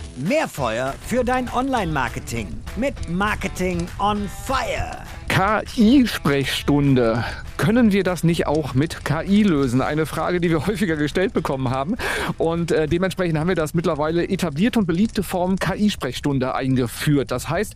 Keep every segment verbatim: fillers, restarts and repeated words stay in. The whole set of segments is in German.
Mehr Feuer für dein Online-Marketing mit Marketing on Fire. K I-Sprechstunde. Können wir das nicht auch mit K I lösen? Eine Frage, die wir häufiger gestellt bekommen haben. Und äh, dementsprechend haben wir das mittlerweile etablierte und beliebte Form K I-Sprechstunde eingeführt. Das heißt,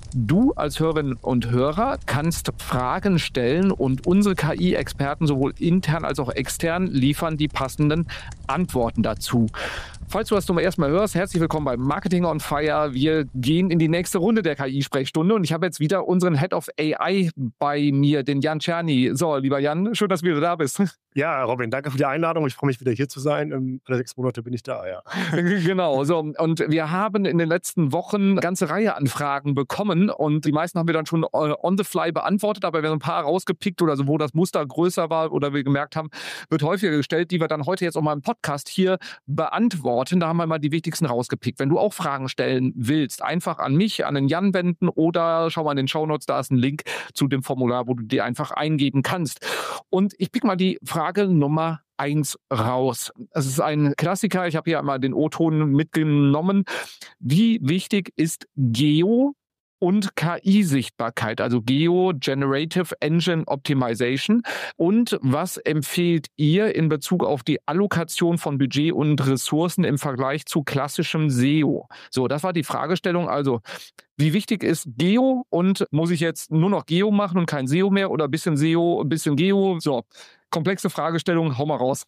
du als Hörerin und Hörer kannst Fragen stellen und unsere K I-Experten sowohl intern als auch extern liefern die passenden Antworten dazu. Falls du das zum ersten Mal hörst, herzlich willkommen bei Marketing on Fire. Wir gehen in die nächste Runde der K I-Sprechstunde und ich habe jetzt wieder unseren Head of A I bei mir, den Jan Czerny. So, lieber Jan, schön, dass du wieder da bist. Ja, Robin, danke für die Einladung. Ich freue mich, wieder hier zu sein. In alle sechs Monate bin ich da, ja. Genau, so. Und wir haben in den letzten Wochen eine ganze Reihe an Fragen bekommen und die meisten haben wir dann schon on the fly beantwortet, aber wir haben ein paar rausgepickt oder so, wo das Muster größer war oder wir gemerkt haben, wird häufiger gestellt, die wir dann heute jetzt auch mal im Podcast hier beantworten. Da haben wir mal die wichtigsten rausgepickt. Wenn du auch Fragen stellen willst, einfach an mich, an den Jan wenden oder schau mal in den Shownotes, da ist ein Link zu dem Formular, wo du dir einfach eingeben kannst. Und ich pick mal die Frage Nummer eins raus. Es ist ein Klassiker, ich habe hier einmal den O-Ton mitgenommen. Wie wichtig ist Geo und K I-Sichtbarkeit, also Geo Generative Engine Optimization? Und was empfehlt ihr in Bezug auf die Allokation von Budget und Ressourcen im Vergleich zu klassischem S E O? So, das war die Fragestellung. Also, wie wichtig ist Geo und muss ich jetzt nur noch Geo machen und kein S E O mehr oder ein bisschen S E O, ein bisschen Geo? So, komplexe Fragestellung, hau mal raus.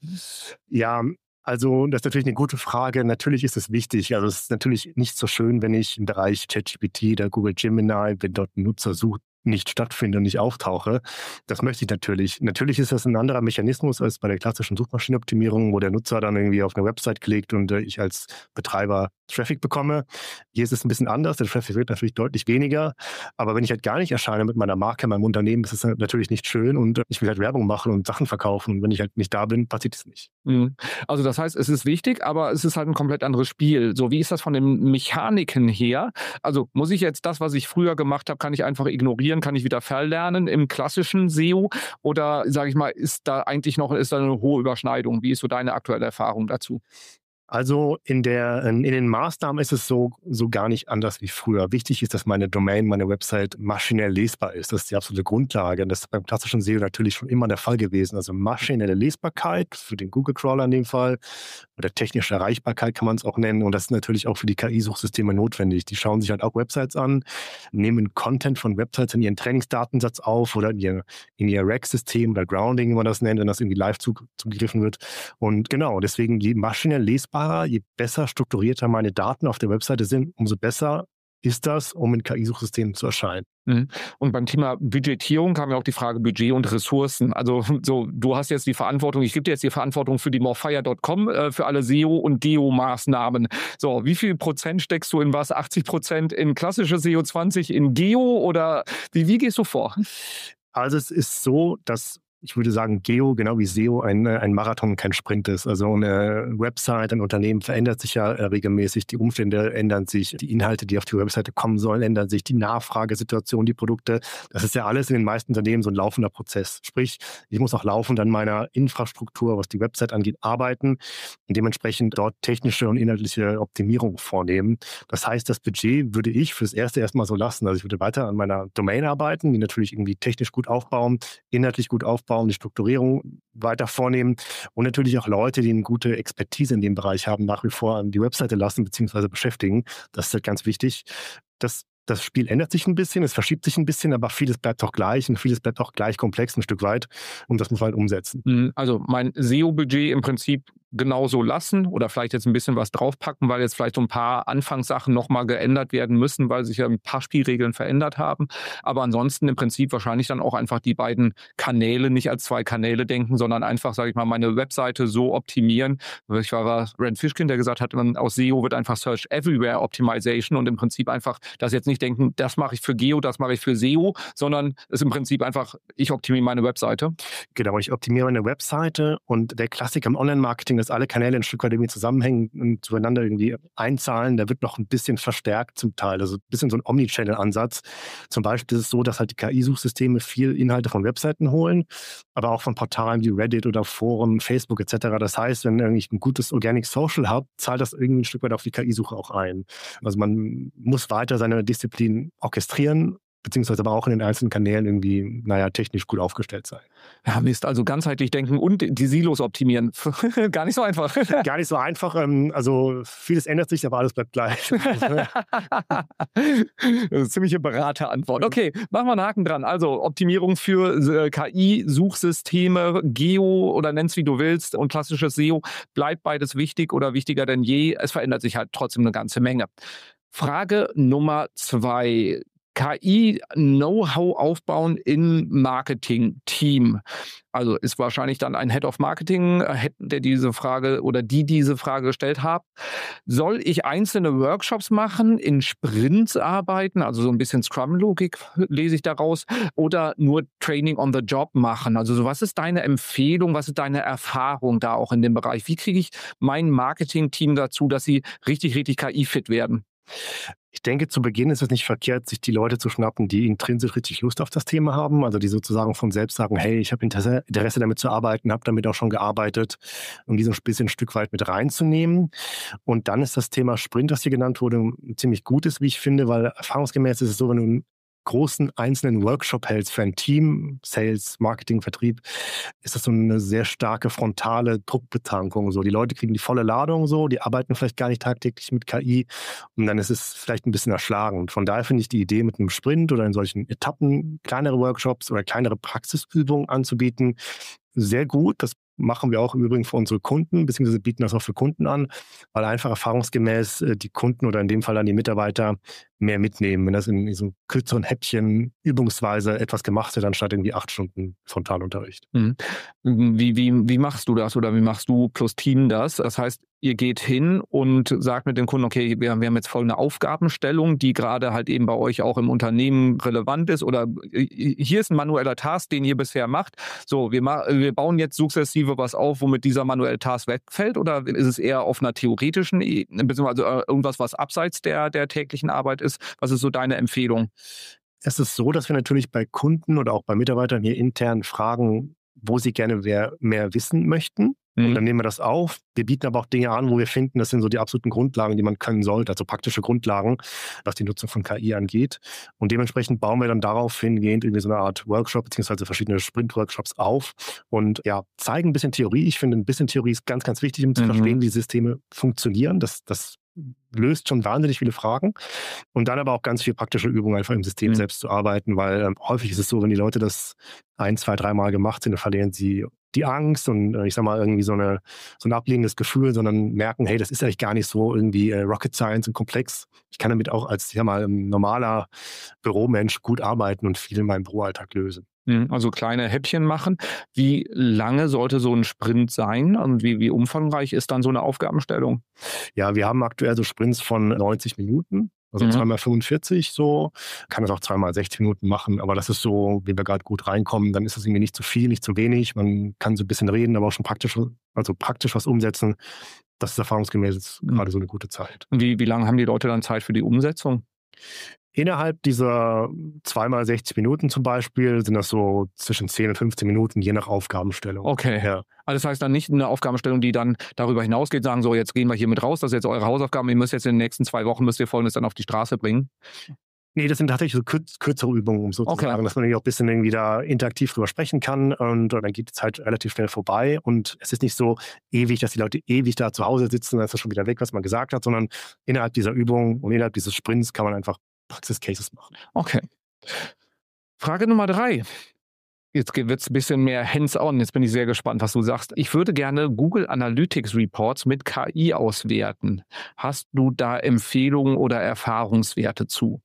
Ja, also das ist natürlich eine gute Frage. Natürlich ist es wichtig. Also es ist natürlich nicht so schön, wenn ich im Bereich ChatGPT oder Google Gemini, wenn dort ein Nutzer sucht, nicht stattfinde und nicht auftauche. Das möchte ich natürlich. Natürlich ist das ein anderer Mechanismus als bei der klassischen Suchmaschinenoptimierung, wo der Nutzer dann irgendwie auf eine Website klickt und äh, ich als Betreiber Traffic bekomme. Hier ist es ein bisschen anders. Der Traffic wird natürlich deutlich weniger. Aber wenn ich halt gar nicht erscheine mit meiner Marke, meinem Unternehmen, das ist natürlich nicht schön und äh, ich will halt Werbung machen und Sachen verkaufen. Und wenn ich halt nicht da bin, passiert es nicht. Also das heißt, es ist wichtig, aber es ist halt ein komplett anderes Spiel. So, wie ist das von den Mechaniken her? Also muss ich jetzt das, was ich früher gemacht habe, kann ich einfach ignorieren? Kann ich wieder verlernen im klassischen S E O? Oder sage ich mal, ist da eigentlich noch ist da eine hohe Überschneidung? Wie ist so deine aktuelle Erfahrung dazu? Also in, der, in den Maßnahmen ist es so, so gar nicht anders wie früher. Wichtig ist, dass meine Domain, meine Website maschinell lesbar ist. Das ist die absolute Grundlage. Und das ist beim klassischen S E O natürlich schon immer der Fall gewesen. Also maschinelle Lesbarkeit für den Google-Crawler in dem Fall oder technische Erreichbarkeit kann man es auch nennen. Und das ist natürlich auch für die K I-Suchsysteme notwendig. Die schauen sich halt auch Websites an, nehmen Content von Websites in ihren Trainingsdatensatz auf oder in ihr, in ihr Rack-System oder Grounding, wie man das nennt, wenn das irgendwie live zugegriffen wird. Und genau, deswegen je maschinell lesbar, je besser strukturierter meine Daten auf der Webseite sind, umso besser ist das, um in K I-Suchsystemen zu erscheinen. Und beim Thema Budgetierung kam ja auch die Frage Budget und Ressourcen. Also so, du hast jetzt die Verantwortung, ich gebe dir jetzt die Verantwortung für die morefire Punkt com, äh, für alle S E O- und Geo-Maßnahmen. So, wie viel Prozent steckst du in was? achtzig Prozent in klassische S E O, zwanzig in Geo oder wie, wie gehst du vor? Also es ist so, dass ich würde sagen, Geo, genau wie S E O, ein, ein Marathon, kein Sprint ist. Also eine Website, ein Unternehmen verändert sich ja regelmäßig, die Umstände ändern sich, die Inhalte, die auf die Webseite kommen sollen, ändern sich, die Nachfragesituation, die Produkte. Das ist ja alles in den meisten Unternehmen so ein laufender Prozess. Sprich, ich muss auch laufend an meiner Infrastruktur, was die Website angeht, arbeiten und dementsprechend dort technische und inhaltliche Optimierung vornehmen. Das heißt, das Budget würde ich fürs Erste erstmal so lassen. Also ich würde weiter an meiner Domain arbeiten, die natürlich irgendwie technisch gut aufbauen, inhaltlich gut aufbauen, die Strukturierung weiter vornehmen und natürlich auch Leute, die eine gute Expertise in dem Bereich haben, nach wie vor an die Webseite lassen bzw. beschäftigen. Das ist halt ganz wichtig. Das, das Spiel ändert sich ein bisschen, es verschiebt sich ein bisschen, aber vieles bleibt auch gleich und vieles bleibt auch gleich komplex ein Stück weit und das muss man halt umsetzen. Also mein S E O-Budget im Prinzip genauso lassen oder vielleicht jetzt ein bisschen was draufpacken, weil jetzt vielleicht so ein paar Anfangssachen nochmal geändert werden müssen, weil sich ja ein paar Spielregeln verändert haben. Aber ansonsten im Prinzip wahrscheinlich dann auch einfach die beiden Kanäle nicht als zwei Kanäle denken, sondern einfach, sage ich mal, meine Webseite so optimieren. Ich war Rand Fishkin, der gesagt hat, man aus S E O wird einfach Search Everywhere Optimization und im Prinzip einfach das jetzt nicht denken, das mache ich für Geo, das mache ich für S E O, sondern es ist im Prinzip einfach, ich optimiere meine Webseite. Genau, ich optimiere meine Webseite und der Klassiker im Online-Marketing dass alle Kanäle ein Stück weit irgendwie zusammenhängen und zueinander irgendwie einzahlen, der wird noch ein bisschen verstärkt zum Teil. Also ein bisschen so ein Omnichannel-Ansatz. Zum Beispiel ist es so, dass halt die K I-Suchsysteme viel Inhalte von Webseiten holen, aber auch von Portalen wie Reddit oder Foren, Facebook et cetera. Das heißt, wenn irgendwie ein gutes Organic Social habt, zahlt das irgendwie ein Stück weit auf die K I-Suche auch ein. Also man muss weiter seine Disziplin orchestrieren, beziehungsweise aber auch in den einzelnen Kanälen irgendwie, naja, technisch gut aufgestellt sein. Ja, Mist, also ganzheitlich denken und die Silos optimieren. Gar nicht so einfach. Gar nicht so einfach. Also vieles ändert sich, aber alles bleibt gleich. Das ist eine ziemliche Beraterantwort. Okay, machen wir einen Haken dran. Also Optimierung für K I-Suchsysteme, Geo oder nenn's wie du willst und klassisches S E O. Bleibt beides wichtig oder wichtiger denn je? Es verändert sich halt trotzdem eine ganze Menge. Frage Nummer zwei. K I-Know-how aufbauen im Marketing-Team. Also ist wahrscheinlich dann ein Head of Marketing, der diese Frage oder die diese Frage gestellt hat. Soll ich einzelne Workshops machen, in Sprints arbeiten, also so ein bisschen Scrum-Logik lese ich daraus, oder nur Training on the Job machen? Also so, was ist deine Empfehlung, was ist deine Erfahrung da auch in dem Bereich? Wie kriege ich mein Marketing-Team dazu, dass sie richtig, richtig K I-fit werden? Ich denke, zu Beginn ist es nicht verkehrt, sich die Leute zu schnappen, die intrinsisch richtig Lust auf das Thema haben, also die sozusagen von selbst sagen, hey, ich habe Interesse, Interesse damit zu arbeiten, habe damit auch schon gearbeitet, um diesen ein bisschen ein Stück weit mit reinzunehmen. Und dann ist das Thema Sprint, das hier genannt wurde, ziemlich gutes, wie ich finde, weil erfahrungsgemäß ist es so, wenn du einen großen einzelnen Workshop hältst für ein Team, Sales, Marketing, Vertrieb, ist das so eine sehr starke frontale Druckbetankung. So, die Leute kriegen die volle Ladung, so, die arbeiten vielleicht gar nicht tagtäglich mit K I und dann ist es vielleicht ein bisschen erschlagend. Von daher finde ich die Idee, mit einem Sprint oder in solchen Etappen kleinere Workshops oder kleinere Praxisübungen anzubieten, sehr gut. Das machen wir auch im Übrigen für unsere Kunden, beziehungsweise bieten das auch für Kunden an, weil einfach erfahrungsgemäß die Kunden oder in dem Fall dann die Mitarbeiter mehr mitnehmen, wenn das in so kürzeren Häppchen übungsweise etwas gemacht wird, anstatt irgendwie acht Stunden Frontalunterricht. Mhm. Wie, wie, wie machst du das oder wie machst du plus Team das? Das heißt, ihr geht hin und sagt mit dem Kunden, okay, wir, wir haben jetzt folgende Aufgabenstellung, die gerade halt eben bei euch auch im Unternehmen relevant ist oder hier ist ein manueller Task, den ihr bisher macht. So, wir, ma- wir bauen jetzt sukzessive was auf, womit dieser manuelle Task wegfällt oder ist es eher auf einer theoretischen Ebene, beziehungsweise irgendwas, was abseits der, der täglichen Arbeit ist? Was ist so deine Empfehlung? Es ist so, dass wir natürlich bei Kunden oder auch bei Mitarbeitern hier intern fragen, wo sie gerne mehr, mehr wissen möchten. Mhm. Und dann nehmen wir das auf. Wir bieten aber auch Dinge an, wo wir finden, das sind so die absoluten Grundlagen, die man können sollte, also praktische Grundlagen, was die Nutzung von K I angeht. Und dementsprechend bauen wir dann darauf hingehend irgendwie so eine Art Workshop beziehungsweise verschiedene Sprint-Workshops auf und ja, zeigen ein bisschen Theorie. Ich finde, ein bisschen Theorie ist ganz, ganz wichtig, um zu mhm. verstehen, wie Systeme funktionieren. Das, das löst schon wahnsinnig viele Fragen und dann aber auch ganz viel praktische Übungen einfach im System mhm. selbst zu arbeiten, weil ähm, häufig ist es so, wenn die Leute das ein, zwei, dreimal gemacht sind, dann verlieren sie die Angst und äh, ich sag mal irgendwie so, eine, so ein ablehnendes Gefühl, sondern merken, hey, das ist eigentlich gar nicht so irgendwie äh, Rocket Science und komplex. Ich kann damit auch als, ich sag mal, ein normaler Büromensch gut arbeiten und viel in meinem Büroalltag lösen. Also kleine Häppchen machen. Wie lange sollte so ein Sprint sein und wie, wie umfangreich ist dann so eine Aufgabenstellung? Ja, wir haben aktuell so Sprints von neunzig Minuten, also mhm. zweimal fünfundvierzig so. Kann das auch zweimal sechzig Minuten machen, aber das ist so, wie wir gerade gut reinkommen, dann ist das irgendwie nicht zu viel, nicht zu wenig. Man kann so ein bisschen reden, aber auch schon praktisch, also praktisch was umsetzen. Das ist erfahrungsgemäß jetzt mhm. gerade so eine gute Zeit. Wie, wie lange haben die Leute dann Zeit für die Umsetzung? Innerhalb dieser zweimal sechzig Minuten zum Beispiel sind das so zwischen zehn und fünfzehn Minuten, je nach Aufgabenstellung. Okay. Ja. Also das heißt dann nicht eine Aufgabenstellung, die dann darüber hinausgeht, sagen so, jetzt gehen wir hier mit raus, das ist jetzt eure Hausaufgaben, ihr müsst jetzt in den nächsten zwei Wochen, müsst ihr Folgendes dann auf die Straße bringen? Nee, das sind tatsächlich so kürz, kürzere Übungen, um sozusagen, okay. dass man auch ein bisschen irgendwie da interaktiv drüber sprechen kann und dann geht die Zeit relativ schnell vorbei und es ist nicht so ewig, dass die Leute ewig da zu Hause sitzen, dann ist das schon wieder weg, was man gesagt hat, sondern innerhalb dieser Übung und innerhalb dieses Sprints kann man einfach Praxis-Cases machen. Okay. Frage Nummer drei. Jetzt wird es ein bisschen mehr hands-on. Jetzt bin ich sehr gespannt, was du sagst. Ich würde gerne Google Analytics Reports mit K I auswerten. Hast du da Empfehlungen oder Erfahrungswerte zu?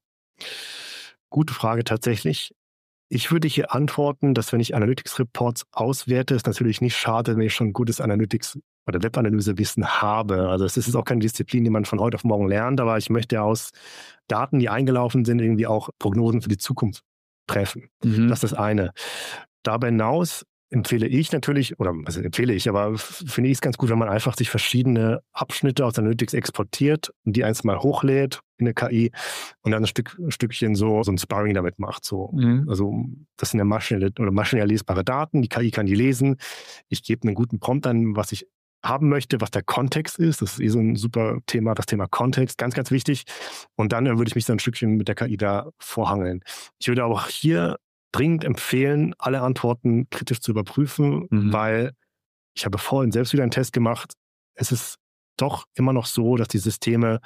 Gute Frage tatsächlich. Ich würde hier antworten, dass wenn ich Analytics Reports auswerte, es natürlich nicht schadet, wenn ich schon gutes Analytics oder Webanalyse-Wissen habe. Also es ist auch keine Disziplin, die man von heute auf morgen lernt, aber ich möchte aus Daten, die eingelaufen sind, irgendwie auch Prognosen für die Zukunft treffen. Mhm. Das ist das eine. Darüber hinaus empfehle ich natürlich, oder was empfehle ich, aber finde ich es ganz gut, wenn man einfach sich verschiedene Abschnitte aus Analytics exportiert und die eins mal hochlädt in eine K I und dann ein, Stück, ein Stückchen so, so ein Sparring damit macht. So. Mhm. Also das sind ja maschinell, oder maschinell lesbare Daten, die K I kann die lesen. Ich gebe einen guten Prompt an, was ich haben möchte, was der Kontext ist. Das ist eh so ein super Thema, das Thema Kontext, ganz, ganz wichtig. Und dann würde ich mich so ein Stückchen mit der K I da vorhangeln. Ich würde auch hier dringend empfehlen, alle Antworten kritisch zu überprüfen, mhm. weil ich habe vorhin selbst wieder einen Test gemacht. Es ist doch immer noch so, dass die Systeme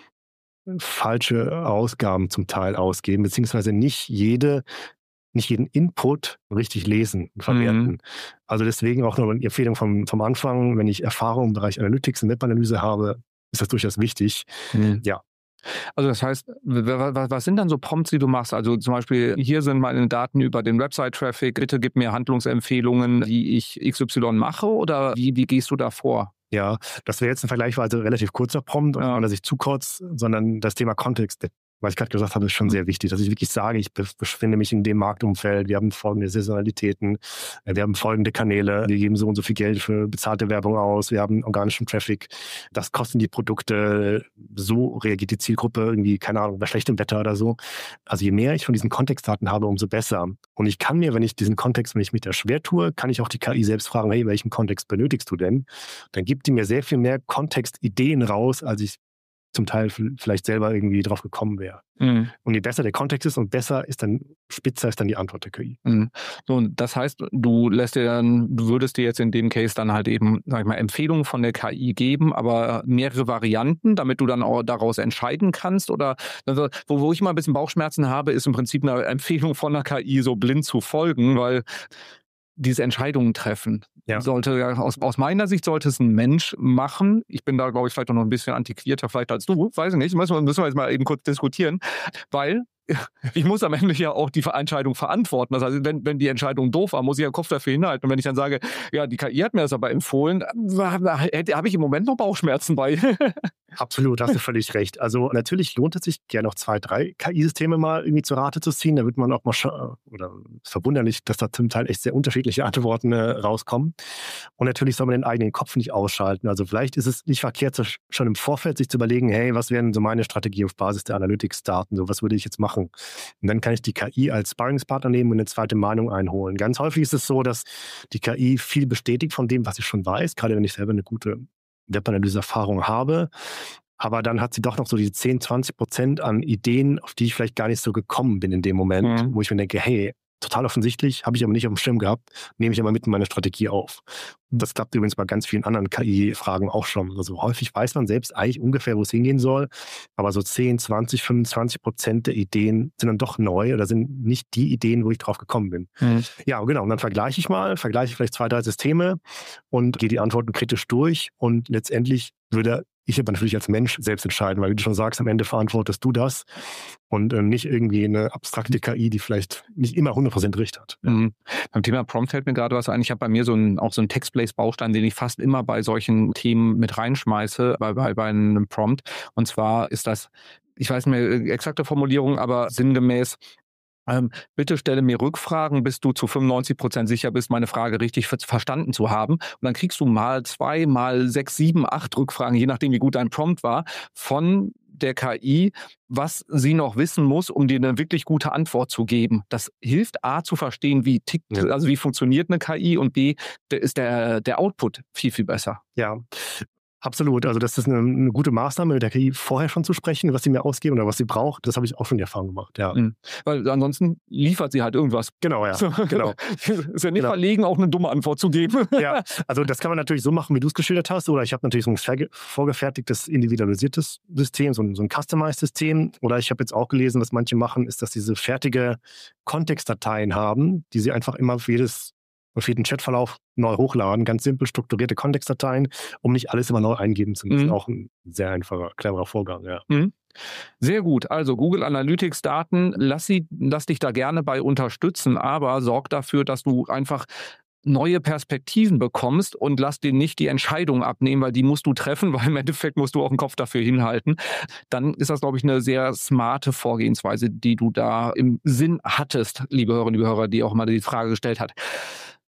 falsche Ausgaben zum Teil ausgeben, beziehungsweise nicht jede nicht jeden Input richtig lesen und verwerten. Mhm. Also deswegen auch nur eine Empfehlung vom, vom Anfang, wenn ich Erfahrung im Bereich Analytics und Webanalyse habe, ist das durchaus wichtig. Mhm. Ja. Also das heißt, was sind dann so Prompts, die du machst? Also zum Beispiel, hier sind meine Daten über den Website-Traffic, bitte gib mir Handlungsempfehlungen, wie ich X Y mache, oder wie, wie gehst du da vor? Ja, das wäre jetzt ein vergleichsweise relativ kurzer Prompt, ja. Oder sich zu kurz, sondern das Thema Kontext, was ich gerade gesagt habe, ist schon sehr wichtig, dass ich wirklich sage, ich befinde mich in dem Marktumfeld, wir haben folgende Saisonalitäten, wir haben folgende Kanäle, wir geben so und so viel Geld für bezahlte Werbung aus, wir haben organischen Traffic, das kosten die Produkte, so reagiert die Zielgruppe irgendwie, keine Ahnung, bei schlechtem Wetter oder so. Also je mehr ich von diesen Kontextdaten habe, umso besser. Und ich kann mir, wenn ich diesen Kontext, wenn ich mich da schwer tue, kann ich auch die K I selbst fragen, hey, welchen Kontext benötigst du denn? Dann gibt die mir sehr viel mehr Kontextideen raus, als ich zum Teil vielleicht selber irgendwie drauf gekommen wäre. Mhm. Und je besser der Kontext ist und besser ist dann, spitzer ist dann die Antwort der K I. Mhm. So, und das heißt, du lässt dir dann, du würdest dir jetzt in dem Case dann halt eben, sag ich mal, Empfehlungen von der K I geben, aber mehrere Varianten, damit du dann auch daraus entscheiden kannst, oder, also, wo, wo ich mal ein bisschen Bauchschmerzen habe, ist im Prinzip eine Empfehlung von der K I so blind zu folgen, weil diese Entscheidungen treffen. Ja. Sollte, aus, aus meiner Sicht sollte es ein Mensch machen. Ich bin da, glaube ich, vielleicht noch ein bisschen antiquierter vielleicht als du. Weiß ich nicht. Müssen wir, müssen wir jetzt mal eben kurz diskutieren. Weil ich muss am Ende ja auch die Entscheidung verantworten. Das heißt, wenn, wenn die Entscheidung doof war, muss ich ja Kopf dafür hinhalten. Und wenn ich dann sage, ja, die K I hat mir das aber empfohlen, habe ich im Moment noch Bauchschmerzen bei. Absolut, hast du völlig recht. Also natürlich lohnt es sich, gerne noch zwei, drei K I-Systeme mal irgendwie zu Rate zu ziehen. Da wird man auch mal, scha- oder es ist verwunderlich, dass da zum Teil echt sehr unterschiedliche Antworten äh, rauskommen. Und natürlich soll man den eigenen Kopf nicht ausschalten. Also vielleicht ist es nicht verkehrt, schon im Vorfeld sich zu überlegen, hey, was wäre denn so meine Strategie auf Basis der Analytics-Daten? So, was würde ich jetzt machen? Und dann kann ich die K I als Sparringspartner nehmen und eine zweite Meinung einholen. Ganz häufig ist es so, dass die K I viel bestätigt von dem, was ich schon weiß, gerade wenn ich selber eine gute Webanalyse-Erfahrung habe. Aber dann hat sie doch noch so diese zehn, zwanzig Prozent an Ideen, auf die ich vielleicht gar nicht so gekommen bin in dem Moment, mhm. wo ich mir denke, hey, total offensichtlich, habe ich aber nicht auf dem Schirm gehabt, nehme ich aber mit in meine Strategie auf. Das klappt übrigens bei ganz vielen anderen K I-Fragen auch schon. Also häufig weiß man selbst eigentlich ungefähr, wo es hingehen soll, aber so zehn, zwanzig, fünfundzwanzig Prozent der Ideen sind dann doch neu oder sind nicht die Ideen, wo ich drauf gekommen bin. Mhm. Ja, genau. Und dann vergleiche ich mal, vergleiche vielleicht zwei, drei Systeme und gehe die Antworten kritisch durch und letztendlich würde ich aber natürlich als Mensch selbst entscheiden, weil wie du schon sagst, am Ende verantwortest du das und äh, nicht irgendwie eine abstrakte K I, die vielleicht nicht immer hundert Prozent recht hat. Ja. Mhm. Beim Thema Prompt fällt mir gerade was ein. Ich habe bei mir so einen, auch so einen Text-Place-Baustein, den ich fast immer bei solchen Themen mit reinschmeiße, bei, bei, bei einem Prompt. Und zwar ist das, ich weiß nicht mehr exakte Formulierung, aber sinngemäß, Ähm, bitte stelle mir Rückfragen, bis du zu fünfundneunzig Prozent sicher bist, meine Frage richtig ver- verstanden zu haben. Und dann kriegst du mal zwei, mal sechs, sieben, acht Rückfragen, je nachdem, wie gut dein Prompt war, von der K I, was sie noch wissen muss, um dir eine wirklich gute Antwort zu geben. Das hilft A, zu verstehen, wie tickt, ja. also wie funktioniert eine K I, und B, der, ist der, der Output viel, viel besser. Ja. Absolut, also das ist eine, eine gute Maßnahme, mit der K I vorher schon zu sprechen, was sie mir ausgeben oder was sie braucht. Das habe ich auch schon die Erfahrung gemacht, ja. Mhm. Weil ansonsten liefert sie halt irgendwas. Genau, ja. So, genau. Ist ja nicht genau. verlegen, auch eine dumme Antwort zu geben. Ja, also das kann man natürlich so machen, wie du es geschildert hast. Oder ich habe natürlich so ein verge- vorgefertigtes, individualisiertes System, so ein, so ein Customized-System. Oder ich habe jetzt auch gelesen, was manche machen, ist, dass sie diese fertige Kontextdateien haben, die sie einfach immer für jedes auf jeden Chatverlauf neu hochladen, ganz simpel strukturierte Kontextdateien, um nicht alles immer neu eingeben zu müssen. Mhm. Auch ein sehr einfacher, cleverer Vorgang, ja. Mhm. Sehr gut. Also Google Analytics Daten, lass, sie, lass dich da gerne bei unterstützen, aber sorg dafür, dass du einfach neue Perspektiven bekommst und lass dir nicht die Entscheidung abnehmen, weil die musst du treffen, weil im Endeffekt musst du auch den Kopf dafür hinhalten. Dann ist das, glaube ich, eine sehr smarte Vorgehensweise, die du da im Sinn hattest, liebe Hörerinnen, liebe Hörer, die auch mal die Frage gestellt hat.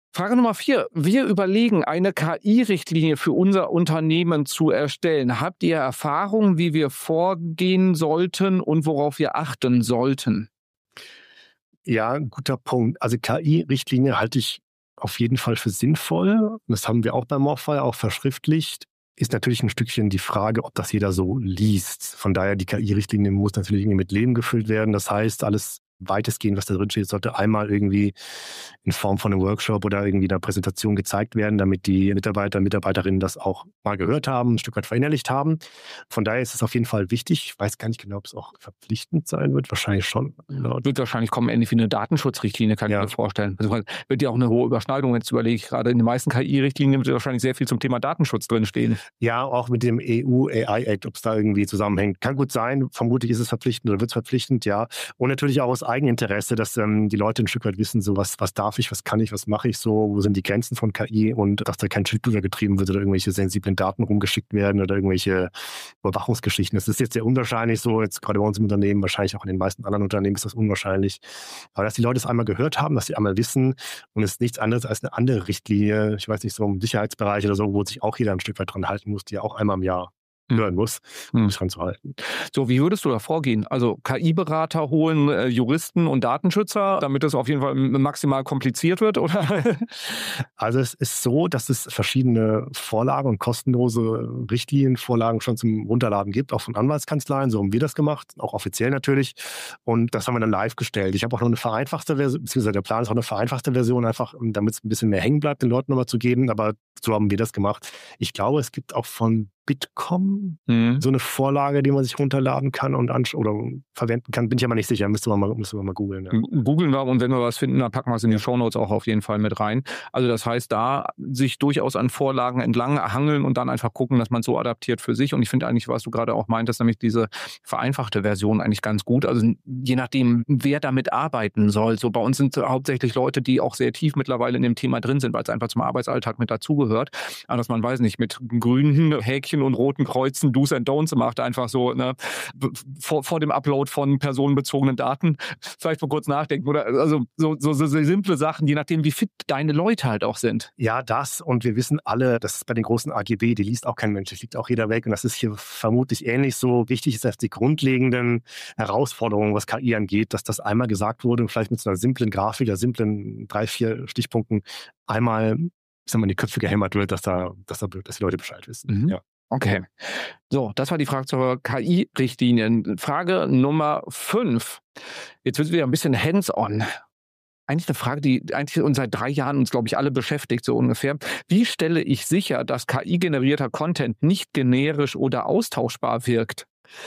Frage Nummer vier. Wir überlegen, eine K I-Richtlinie für unser Unternehmen zu erstellen. Habt ihr Erfahrungen, wie wir vorgehen sollten und worauf wir achten sollten? Ja, guter Punkt. Also K I-Richtlinie halte ich auf jeden Fall für sinnvoll. Das haben wir auch bei Morphy auch verschriftlicht. Ist natürlich ein Stückchen die Frage, ob das jeder so liest. Von daher, die K I-Richtlinie muss natürlich irgendwie mit Leben gefüllt werden. Das heißt, alles weitestgehend, was da drin steht, sollte einmal irgendwie in Form von einem Workshop oder irgendwie einer Präsentation gezeigt werden, damit die Mitarbeiter und Mitarbeiterinnen das auch mal gehört haben, ein Stück weit verinnerlicht haben. Von daher ist es auf jeden Fall wichtig. Ich weiß gar nicht genau, ob es auch verpflichtend sein wird. Wahrscheinlich schon. Ja, wird wahrscheinlich kommen, ähnlich wie eine Datenschutzrichtlinie, kann ja. ich mir vorstellen. Also wird ja auch eine hohe Überschneidung, jetzt überlege ich gerade. In den meisten K I-Richtlinien wird wahrscheinlich sehr viel zum Thema Datenschutz drinstehen. Ja, auch mit dem E U-A I-Act, ob es da irgendwie zusammenhängt. Kann gut sein. Vermutlich ist es verpflichtend oder wird es verpflichtend, ja. Und natürlich auch aus Eigeninteresse, dass ähm, die Leute ein Stück weit wissen, so was, was darf ich, was kann ich, was mache ich so, wo sind die Grenzen von K I und dass da kein Schildbilder getrieben wird oder irgendwelche sensiblen Daten rumgeschickt werden oder irgendwelche Überwachungsgeschichten. Das ist jetzt sehr unwahrscheinlich so, jetzt gerade bei uns im Unternehmen, wahrscheinlich auch in den meisten anderen Unternehmen ist das unwahrscheinlich. Aber dass die Leute es einmal gehört haben, dass sie einmal wissen und es ist nichts anderes als eine andere Richtlinie, ich weiß nicht, so im Sicherheitsbereich oder so, wo sich auch jeder ein Stück weit dran halten muss, die ja auch einmal im Jahr hören muss, um Hm. es dran zu halten. So, wie würdest du da vorgehen? Also K I-Berater holen, äh, Juristen und Datenschützer, damit es auf jeden Fall maximal kompliziert wird, oder? Also es ist so, dass es verschiedene Vorlagen und kostenlose Richtlinienvorlagen schon zum Runterladen gibt, auch von Anwaltskanzleien. So haben wir das gemacht, auch offiziell natürlich. Und das haben wir dann live gestellt. Ich habe auch noch eine vereinfachte Version, beziehungsweise der Plan ist auch eine vereinfachte Version, einfach damit es ein bisschen mehr hängen bleibt, den Leuten nochmal zu geben. Aber so haben wir das gemacht. Ich glaube, es gibt auch von Bitkom Mhm. so eine Vorlage, die man sich runterladen kann und ansch- oder verwenden kann. Bin ich aber nicht sicher, müsste man mal, müsste man mal googeln. Ja. Googeln wir und wenn wir was finden, dann packen wir es in die Shownotes auch auf jeden Fall mit rein. Also das heißt, da sich durchaus an Vorlagen entlang hangeln und dann einfach gucken, dass man es so adaptiert für sich. Und ich finde eigentlich, was du gerade auch meintest, nämlich diese vereinfachte Version eigentlich ganz gut. Also je nachdem, wer damit arbeiten soll. So bei uns sind hauptsächlich Leute, die auch sehr tief mittlerweile in dem Thema drin sind, weil es einfach zum Arbeitsalltag mit dazugehört. Aber dass man, weiß nicht, mit grünen Häkchen und roten Kreuzen Do's and Don'ts macht, einfach so ne, vor, vor dem Upload von personenbezogenen Daten vielleicht mal kurz nachdenken. Oder also so, so, so simple Sachen, je nachdem, wie fit deine Leute halt auch sind. Ja, das und wir wissen alle, das ist bei den großen A G B, die liest auch kein Mensch, die fliegt auch jeder weg und das ist hier vermutlich ähnlich so. Wichtig ist, dass die grundlegenden Herausforderungen, was K I angeht, dass das einmal gesagt wurde und vielleicht mit so einer simplen Grafik, der simplen drei, vier Stichpunkten einmal, ich sag mal, in die Köpfe gehämmert wird, dass da, dass da, dass die Leute Bescheid wissen. Mhm. Ja. Okay. So, das war die Frage zur K I-Richtlinien. Frage Nummer fünf. Jetzt wird es wieder ein bisschen hands-on. Eigentlich eine Frage, die eigentlich uns seit drei Jahren uns, glaube ich, alle beschäftigt, so ungefähr. Wie stelle ich sicher, dass K I-generierter Content nicht generisch oder austauschbar wirkt?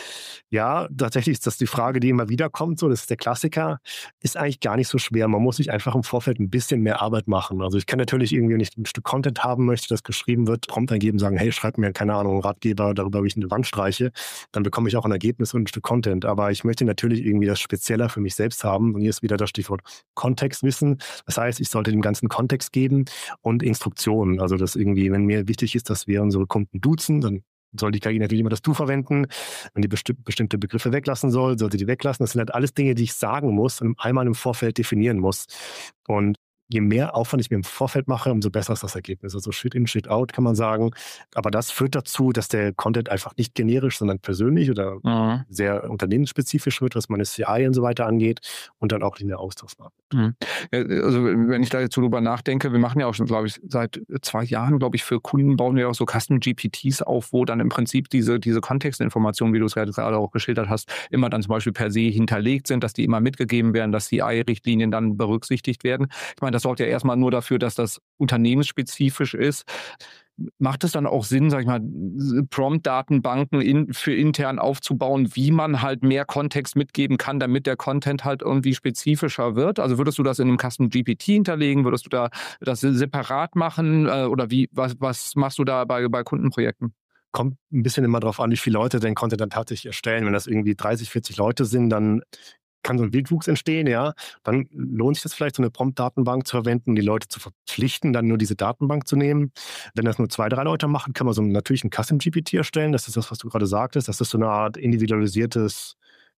Ja, tatsächlich ist das die Frage, die immer wieder kommt. So, das ist der Klassiker. Ist eigentlich gar nicht so schwer. Man muss sich einfach im Vorfeld ein bisschen mehr Arbeit machen. Also ich kann natürlich irgendwie, wenn ich ein Stück Content haben möchte, das geschrieben wird, Prompt eingeben, sagen, hey, schreib mir, keine Ahnung, einen Ratgeber darüber, wie ich eine Wand streiche. Dann bekomme ich auch ein Ergebnis und ein Stück Content. Aber ich möchte natürlich irgendwie das spezieller für mich selbst haben. Und hier ist wieder das Stichwort Kontextwissen. Das heißt, ich sollte dem Ganzen Kontext geben und Instruktionen. Also das irgendwie, wenn mir wichtig ist, dass wir unsere Kunden duzen, dann soll die K I natürlich immer das Du verwenden. Wenn die besti- bestimmte Begriffe weglassen soll, sollte die weglassen. Das sind halt alles Dinge, die ich sagen muss und einmal im Vorfeld definieren muss. Und je mehr Aufwand ich mir im Vorfeld mache, umso besser ist das Ergebnis. Also Shit in, Shit out kann man sagen. Aber das führt dazu, dass der Content einfach nicht generisch, sondern persönlich oder Mhm. sehr unternehmensspezifisch wird, was meine C I und so weiter angeht und dann auch in der austauschbar. Mhm. Ja, also wenn ich da jetzt so drüber nachdenke, wir machen ja auch schon, glaube ich, seit zwei Jahren, glaube ich, für Kunden bauen wir auch so Custom G P Ts auf, wo dann im Prinzip diese, diese Kontextinformationen, wie du es gerade auch geschildert hast, immer dann zum Beispiel per se hinterlegt sind, dass die immer mitgegeben werden, dass C I-Richtlinien dann berücksichtigt werden. Ich meine, das sorgt ja erstmal nur dafür, dass das unternehmensspezifisch ist. Macht es dann auch Sinn, sag ich mal, Prompt-Datenbanken in, für intern aufzubauen, wie man halt mehr Kontext mitgeben kann, damit der Content halt irgendwie spezifischer wird? Also würdest du das in einem Custom G P T hinterlegen? Würdest du da das separat machen? Äh, oder wie, was, was machst du da bei, bei Kundenprojekten? Kommt ein bisschen immer drauf an, wie viele Leute den Content dann tatsächlich erstellen. Wenn das irgendwie dreißig, vierzig Leute sind, dann kann so ein Wildwuchs entstehen, ja. Dann lohnt sich das vielleicht, so eine Prompt-Datenbank zu verwenden, die Leute zu verpflichten, dann nur diese Datenbank zu nehmen. Wenn das nur zwei, drei Leute machen, kann man so natürlich einen Custom G P T erstellen. Das ist das, was du gerade sagtest. Das ist so eine Art individualisiertes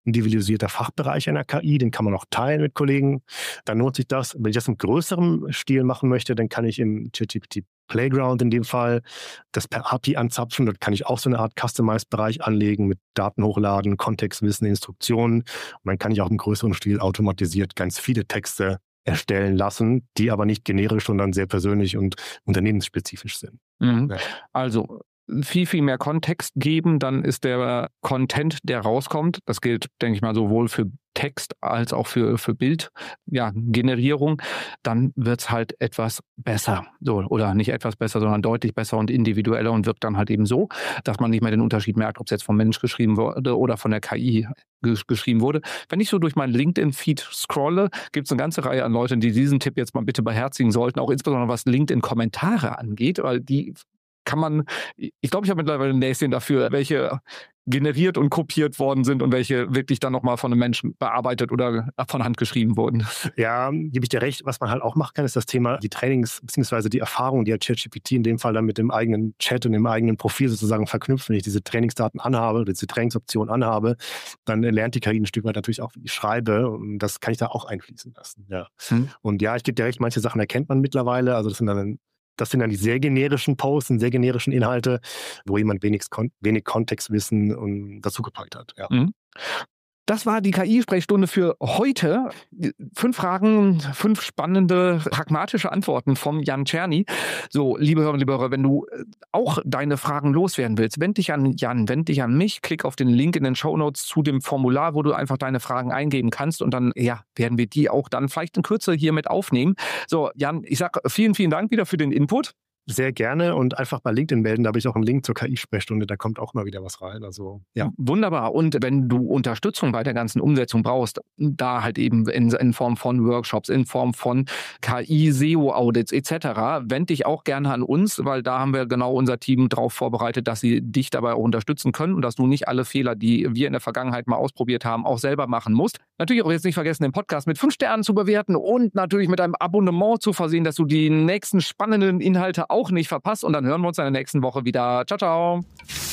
individualisierter Fachbereich einer K I, den kann man auch teilen mit Kollegen. Dann lohnt sich das. Wenn ich das im größeren Stil machen möchte, dann kann ich im ChatGPT Playground in dem Fall das per A P I anzapfen. Dort kann ich auch so eine Art Customized-Bereich anlegen mit Daten hochladen, Kontextwissen, Instruktionen. Und dann kann ich auch im größeren Stil automatisiert ganz viele Texte erstellen lassen, die aber nicht generisch, sondern sehr persönlich und unternehmensspezifisch sind. Mhm. Ja. Also viel, viel mehr Kontext geben, dann ist der Content, der rauskommt, das gilt, denke ich mal, sowohl für Text als auch für, für Bild, ja, Generierung, dann wird es halt etwas besser. So, oder nicht etwas besser, sondern deutlich besser und individueller und wirkt dann halt eben so, dass man nicht mehr den Unterschied merkt, ob es jetzt vom Mensch geschrieben wurde oder von der K I ges- geschrieben wurde. Wenn ich so durch meinen LinkedIn-Feed scrolle, gibt es eine ganze Reihe an Leuten, die diesen Tipp jetzt mal bitte beherzigen sollten, auch insbesondere was LinkedIn-Kommentare angeht, weil die kann man, ich glaube, ich habe mittlerweile ein Näschen dafür, welche generiert und kopiert worden sind und welche wirklich dann nochmal von einem Menschen bearbeitet oder von Hand geschrieben wurden. Ja, gebe ich dir recht. Was man halt auch machen kann, ist das Thema, die Trainings bzw. die Erfahrung, die halt ChatGPT in dem Fall dann mit dem eigenen Chat und dem eigenen Profil sozusagen verknüpft. Wenn ich diese Trainingsdaten anhabe oder diese Trainingsoption anhabe, dann lernt die K I ein Stück weit natürlich auch, wie ich schreibe, und das kann ich da auch einfließen lassen. Ja. Hm. Und ja, ich gebe dir recht, manche Sachen erkennt man mittlerweile. Also das sind dann Das sind dann die sehr generischen Posts und sehr generischen Inhalte, wo jemand wenig, wenig Kontextwissen und dazugepackt hat. Ja. Mhm. Das war die K I-Sprechstunde für heute. Fünf Fragen, fünf spannende, pragmatische Antworten vom Jan Czerny. So, liebe Hörerinnen, liebe Hörer, wenn du auch deine Fragen loswerden willst, wend dich an Jan, wend dich an mich, klick auf den Link in den Shownotes zu dem Formular, wo du einfach deine Fragen eingeben kannst und dann, ja, werden wir die auch dann vielleicht in Kürze hier mit aufnehmen. So, Jan, ich sag vielen, vielen Dank wieder für den Input. Sehr gerne und einfach bei LinkedIn melden, da habe ich auch einen Link zur K I-Sprechstunde, da kommt auch mal wieder was rein. Also ja. Wunderbar. Und wenn du Unterstützung bei der ganzen Umsetzung brauchst, da halt eben in, in Form von Workshops, in Form von K I-S E O-Audits et cetera, wend dich auch gerne an uns, weil da haben wir genau unser Team darauf vorbereitet, dass sie dich dabei auch unterstützen können und dass du nicht alle Fehler, die wir in der Vergangenheit mal ausprobiert haben, auch selber machen musst. Natürlich auch jetzt nicht vergessen, den Podcast mit fünf Sternen zu bewerten und natürlich mit einem Abonnement zu versehen, dass du die nächsten spannenden Inhalte auch nicht verpasst. Und dann hören wir uns in der nächsten Woche wieder. Ciao, ciao.